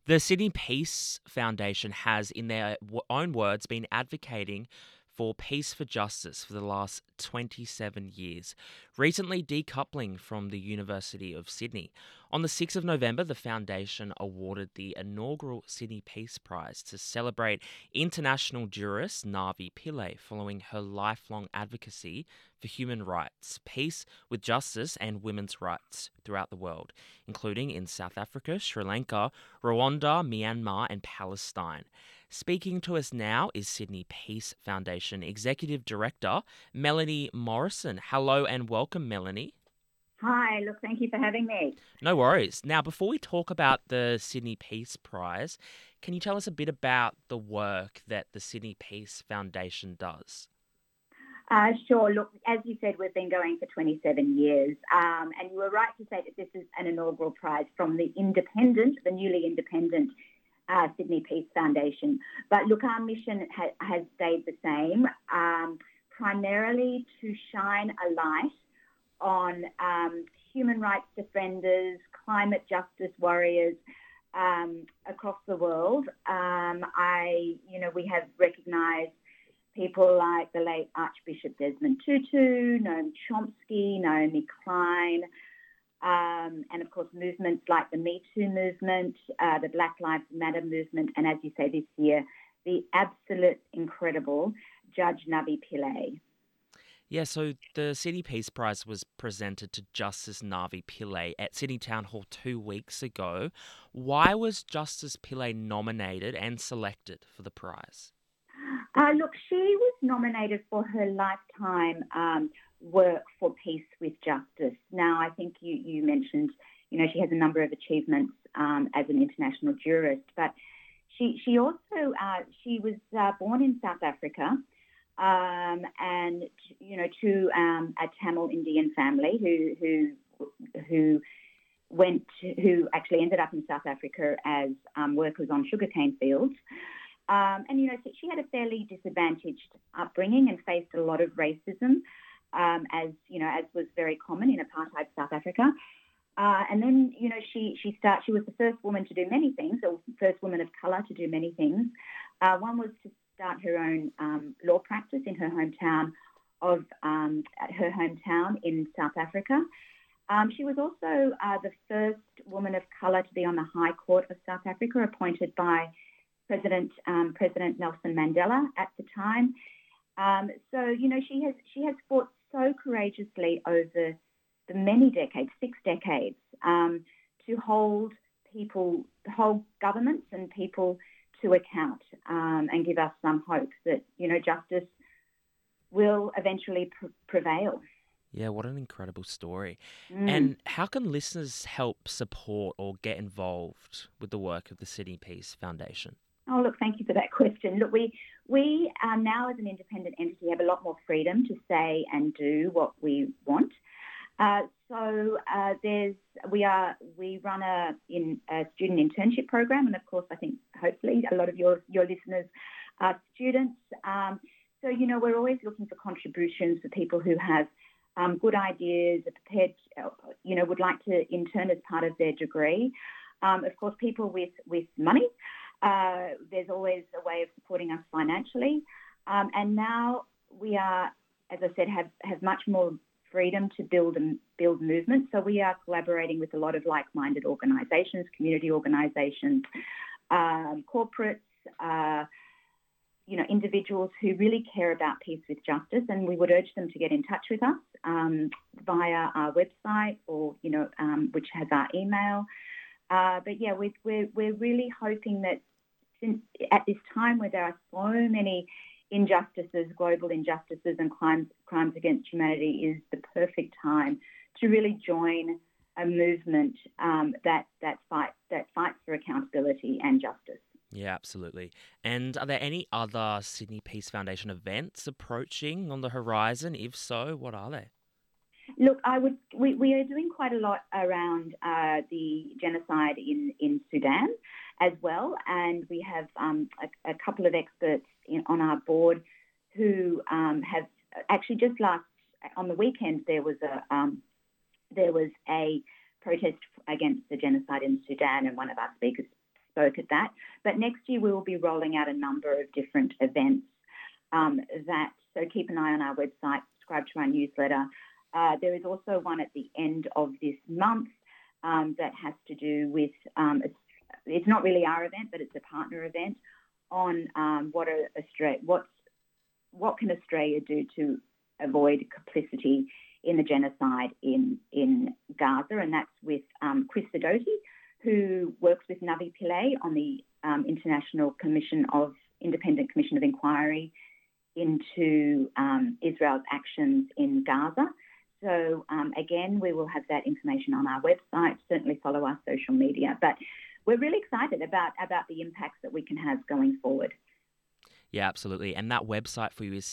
The Sydney Peace Foundation has, in their own words, been advocating for peace for justice for the last 27 years, recently decoupling from the University of Sydney. On the 6th of November, the foundation awarded the inaugural Sydney Peace Prize to celebrate international jurist Navi Pillay following her lifelong advocacy for human rights, peace with justice and women's rights throughout the world, including in South Africa, Sri Lanka, Rwanda, Myanmar and Palestine. Speaking to us now is Sydney Peace Foundation Executive Director Melanie Morrison. Hello and welcome, Melanie. Hi, look, thank you for having me. No worries. Now, before we talk about the Sydney Peace Prize, can you tell us a bit about the work that the Sydney Peace Foundation does? Sure. Look, as you said, we've been going for 27 years. And you were right to say that this is an inaugural prize from the newly independent Sydney Peace Foundation. But look, our mission has stayed the same, primarily to shine a light on human rights defenders, climate justice warriors across the world. We have recognised people like the late Archbishop Desmond Tutu, Noam Chomsky, Naomi Klein, and of course movements like the Me Too movement, the Black Lives Matter movement, and as you say this year, the absolute incredible Judge Navi Pillay. Yeah, so the Sydney Peace Prize was presented to Justice Navi Pillay at Sydney Town Hall 2 weeks ago. Why was Justice Pillay nominated and selected for the prize? Look, she was nominated for her lifetime work for peace with justice. Now, I think you mentioned, she has a number of achievements as an international jurist, but she also was born in South Africa, and to a Tamil Indian family who actually ended up in South Africa as workers on sugarcane fields. So she had a fairly disadvantaged upbringing and faced a lot of racism, as was very common in apartheid South Africa. And then, she was the first woman to do many things, or first woman of colour to do many things. One was to start her own law practice in her hometown in South Africa. She was also the first woman of colour to be on the High Court of South Africa, appointed by President Nelson Mandela at the time. She has fought so courageously over the many decades, 6 decades, to hold governments and people to account, and give us some hope that justice will eventually prevail. Yeah, what an incredible story. And how can listeners help support or get involved with the work of the Sydney Peace Foundation? Oh, look, thank you for that question. Look, we now as an independent entity have a lot more freedom to say and do what we want. We run a student internship program, and of course, I think hopefully a lot of your listeners are students. We're always looking for contributions for people who have good ideas, are prepared, would like to intern as part of their degree. Of course, people with money. There's always a way of supporting us financially. And now we are, as I said, have much more freedom to build movements. So we are collaborating with a lot of like-minded organisations, community organisations, corporates, individuals who really care about peace with justice. And we would urge them to get in touch with us via our website or, which has our email. But yeah, we're really hoping that since at this time where there are so many injustices, global injustices and crimes against humanity, is the perfect time to really join a movement that fights for accountability and justice. Yeah, absolutely. And are there any other Sydney Peace Foundation events approaching on the horizon? If so, what are they? Look, we are doing quite a lot around the genocide in Sudan as well, and we have a couple of experts on our board who have actually just on the weekend there was a protest against the genocide in Sudan, and one of our speakers spoke at that. But next year we will be rolling out a number of different events so keep an eye on our website, subscribe to our newsletter. There is also one at the end of this month that has to do with, it's not really our event, but it's a partner event on what can Australia do to avoid complicity in the genocide in Gaza, and that's with Chris Sidoti, who works with Navi Pillay on the Independent Commission of Inquiry into Israel's actions in Gaza. So again, we will have that information on our website. Certainly follow our social media, but we're really excited about the impacts that we can have going forward. Yeah, absolutely. And that website for you is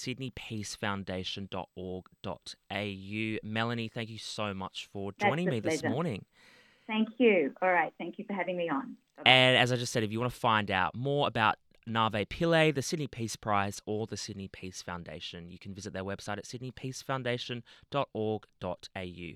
sydneypeacefoundation.org.au. Melanie, thank you so much for joining me this morning. Thank you. All right. Thank you for having me on. Bye-bye. And as I just said, if you want to find out more about Navi Pillay, the Sydney Peace Prize, or the Sydney Peace Foundation, you can visit their website at sydneypeacefoundation.org.au.